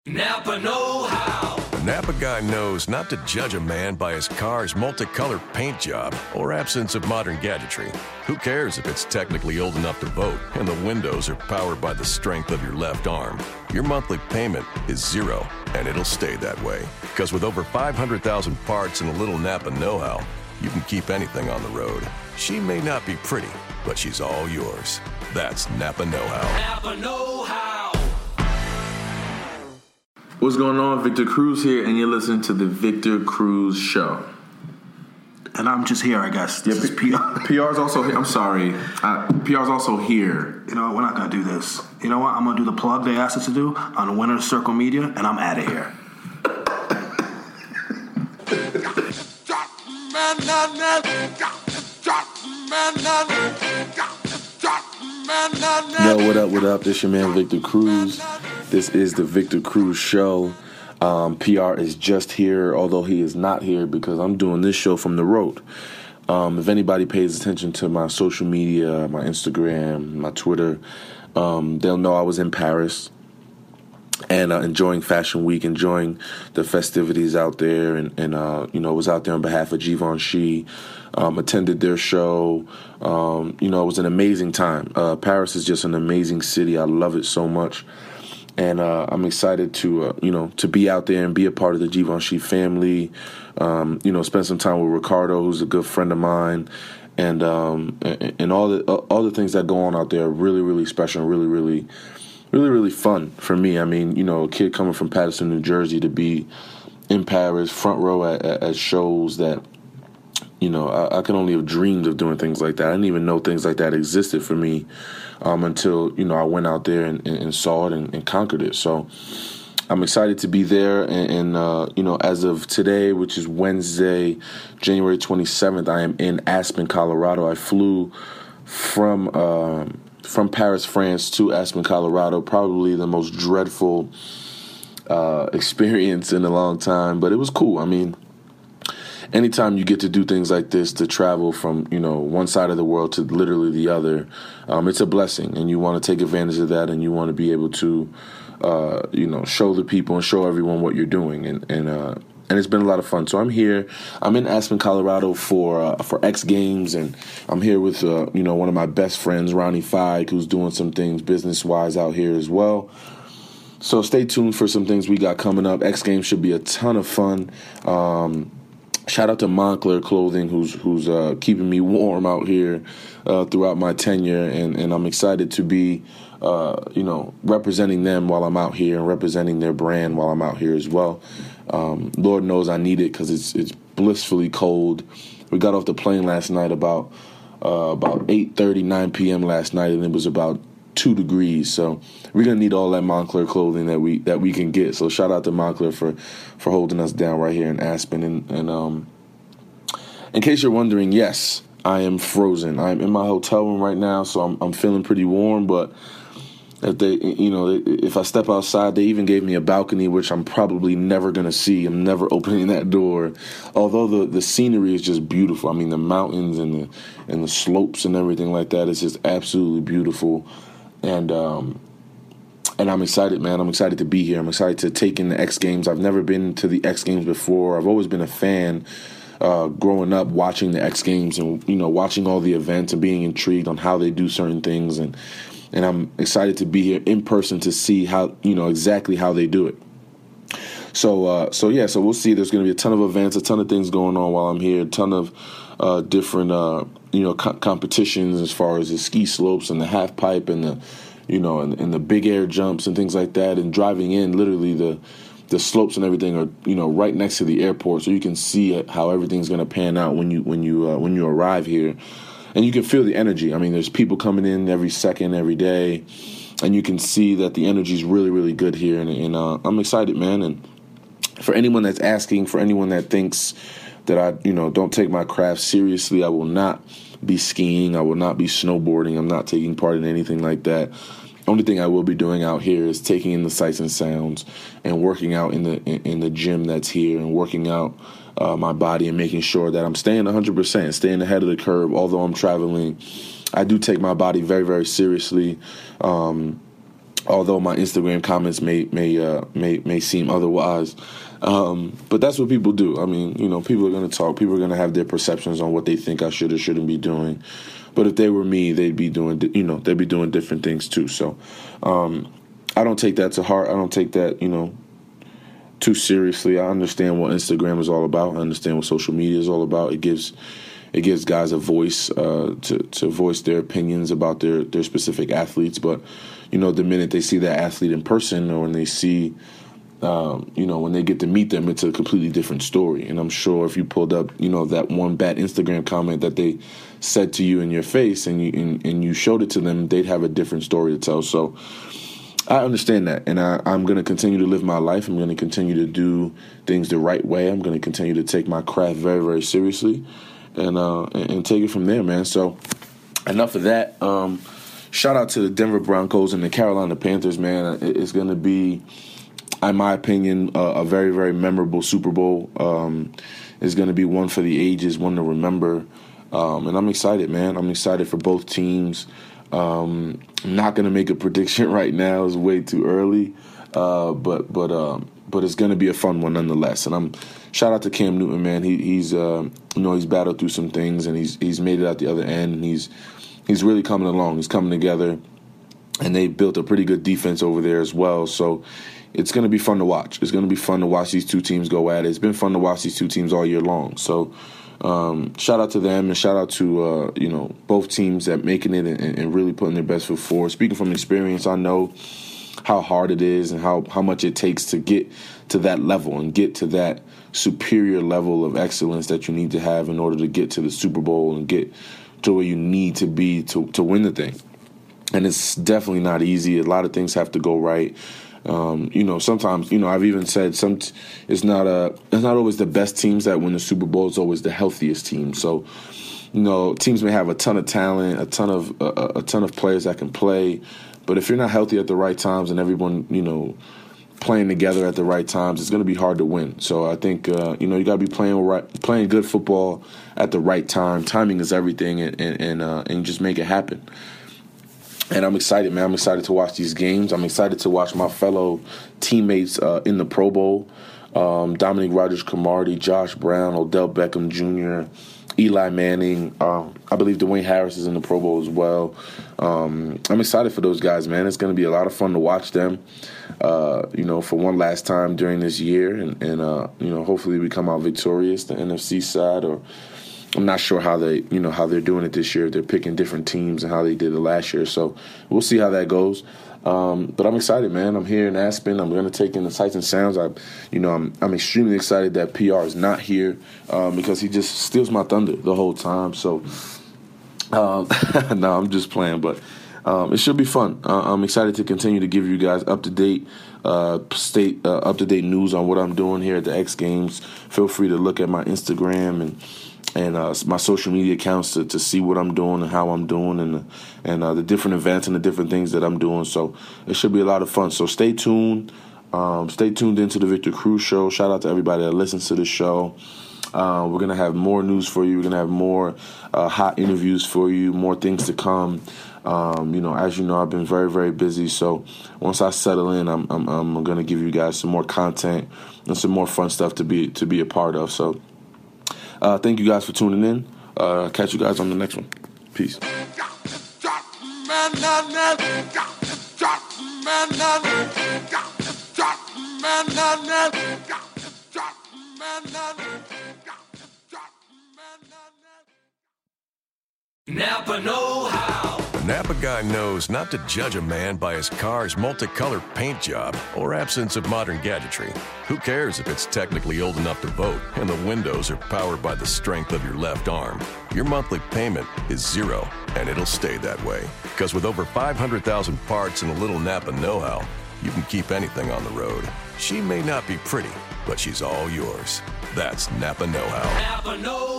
Napa know-how. The Napa guy knows not to judge a man by his car's multicolored paint job or absence of modern gadgetry. Who cares if it's technically old enough to vote and the windows are powered by the strength of your left arm? Your monthly payment is zero, and it'll stay that way. Because with over 500,000 parts and a little Napa know-how, you can keep anything on the road. She may not be pretty, but she's all yours. That's Napa know-how. Napa know-how. What's going on? Victor Cruz here, and you're listening to the Victor Cruz Show. And I'm just here, I guess. Yeah, This is PR. PR's also here. I'm sorry. PR's also here. You know what? We're not going to do this. You know what? I'm going to do the plug they asked us to do on Winner Circle Media, and I'm out of here. Yo, what up? This your man Victor Cruz. This is the Victor Cruz Show. PR is just here, although he is not here because I'm doing this show from the road. If anybody pays attention to my social media, my Instagram, my Twitter, they'll know I was in Paris and enjoying Fashion Week, enjoying the festivities out there, and was out there on behalf of Givenchy. Attended their show. It was an amazing time. Paris is just an amazing city. I love it so much. And I'm excited to be out there and be a part of the Givenchy family. Spend some time with Ricardo, who's a good friend of mine, and all the things that go on out there are really, really special and really, really, really, really fun for me. I mean, a kid coming from Paterson, New Jersey, to be in Paris, front row at shows that, I could only have dreamed of doing things like that. I didn't even know things like that existed for me until, I went out there and saw it and conquered it. So I'm excited to be there. And as of today, which is Wednesday, January 27th, I am in Aspen, Colorado. I flew from Paris, France to Aspen, Colorado, probably the most dreadful experience in a long time. But it was cool. I mean, anytime you get to do things like this, to travel from, one side of the world to literally the other, it's a blessing, and you want to take advantage of that, and you want to be able to, show the people and show everyone what you're doing, and it's been a lot of fun. So I'm here. I'm in Aspen, Colorado for X Games, and I'm here with one of my best friends, Ronnie Feig, who's doing some things business-wise out here as well. So stay tuned for some things we got coming up. X Games should be a ton of fun. Shout out to Moncler Clothing, who's keeping me warm out here throughout my tenure, and I'm excited to be, representing them while I'm out here and representing their brand while I'm out here as well. Lord knows I need it because it's blissfully cold. We got off the plane last night about 8:30, 9 p.m. last night, and it was about 2 degrees. So we're gonna need all that Moncler clothing that we can get. So shout out to Moncler for holding us down right here in Aspen. And in case you're wondering, yes, I am frozen. I'm in my hotel room right now, so I'm feeling pretty warm. But if I step outside, they even gave me a balcony, which I'm probably never gonna see. I'm never opening that door. Although the scenery is just beautiful. I mean, the mountains and the slopes and everything like that is just absolutely beautiful. And I'm excited, man. I'm excited to be here. I'm excited to take in the X Games. I've never been to the X Games before. I've always been a fan growing up, watching the X Games and, watching all the events and being intrigued on how they do certain things. And I'm excited to be here in person to see how, exactly how they do it. So we'll see. There's going to be a ton of events, a ton of things going on while I'm here, a ton of different, competitions as far as the ski slopes and the half pipe and the, and the big air jumps and things like that. And driving in, literally the slopes and everything are, right next to the airport, so you can see how everything's going to pan out when you arrive here, and you can feel the energy. I mean, there's people coming in every second, every day, and you can see that the energy is really, really good here, and I'm excited, man. And for anyone that's asking, for anyone that thinks that I, don't take my craft seriously, I will not be skiing. I will not be snowboarding. I'm not taking part in anything like that. Only thing I will be doing out here is taking in the sights and sounds and working out in the gym that's here and working out my body and making sure that I'm staying 100%, staying ahead of the curve. Although I'm traveling, I do take my body very, very seriously. although my Instagram comments may seem otherwise. But that's what people do. I mean, people are going to talk. People are going to have their perceptions on what they think I should or shouldn't be doing. But if they were me, they'd be doing different things too. So I don't take that to heart. I don't take that, too seriously. I understand what Instagram is all about. I understand what social media is all about. It gives guys a voice to voice their opinions about their specific athletes. But, the minute they see that athlete in person, or when they see, when they get to meet them, it's a completely different story. And I'm sure if you pulled up, that one bad Instagram comment that they said to you in your face and you showed it to them, they'd have a different story to tell. So I understand that, and I'm going to continue to live my life. I'm going to continue to do things the right way. I'm going to continue to take my craft very, very seriously, and take it from there, man. So enough of that. Shout out to the Denver Broncos and the Carolina Panthers, man. It's going to be, in my opinion, a very, very memorable Super Bowl. It's going to be one for the ages, one to remember. And I'm excited, man. I'm excited for both teams. I'm not going to make a prediction right now. It's way too early. But it's going to be a fun one nonetheless. And shout out to Cam Newton, man. He's battled through some things, and he's made it out the other end. And he's really coming along. He's coming together, and they built a pretty good defense over there as well. So it's going to be fun to watch. It's going to be fun to watch these two teams go at it. It's been fun to watch these two teams all year long. So shout out to them, and shout out to both teams at making it and really putting their best foot forward. Speaking from experience, I know how hard it is and how much it takes to get to that level and get to that superior level of excellence that you need to have in order to get to the Super Bowl and get to where you need to be to win the thing. And it's definitely not easy. A lot of things have to go right. Sometimes, I've even said it's not always the best teams that win the Super Bowl. It's always the healthiest teams. So, teams may have a ton of talent, a ton of players that can play, but if you're not healthy at the right times and everyone, playing together at the right times, it's going to be hard to win. So I think, you got to be playing good football at the right time. Timing is everything, and just make it happen. And I'm excited, man. I'm excited to watch these games. I'm excited to watch my fellow teammates in the Pro Bowl. Dominique Rodgers-Cromartie, Josh Brown, Odell Beckham Jr., Eli Manning. I believe Dwayne Harris is in the Pro Bowl as well. I'm excited for those guys, man. It's going to be a lot of fun to watch them, for one last time during this year. And hopefully we come out victorious, the NFC side, or I'm not sure how they're doing it this year. They're picking different teams and how they did it last year. So we'll see how that goes. But I'm excited, man. I'm here in Aspen. I'm going to take in the sights and sounds. I'm extremely excited that PR is not here because he just steals my thunder the whole time. So no, I'm just playing, but it should be fun. I'm excited to continue to give you guys up to date news on what I'm doing here at the X Games. Feel free to look at my Instagram and my social media accounts to see what I'm doing and how I'm doing and the different events and the different things that I'm doing. So it should be a lot of fun. So stay tuned. Stay tuned into the Victor Cruz Show. Shout out to everybody that listens to the show. We're going to have more news for you. We're going to have more hot interviews for you, more things to come. As you know, I've been very, very busy. So once I settle in, I'm going to give you guys some more content and some more fun stuff to be a part of. So thank you guys for tuning in. Catch you guys on the next one. Peace. Napa know-how. The Napa guy knows not to judge a man by his car's multicolored paint job or absence of modern gadgetry. Who cares if it's technically old enough to vote and the windows are powered by the strength of your left arm? Your monthly payment is zero, and it'll stay that way. Because with over 500,000 parts and a little Napa know-how, you can keep anything on the road. She may not be pretty, but she's all yours. That's Napa know-how. Napa know-how.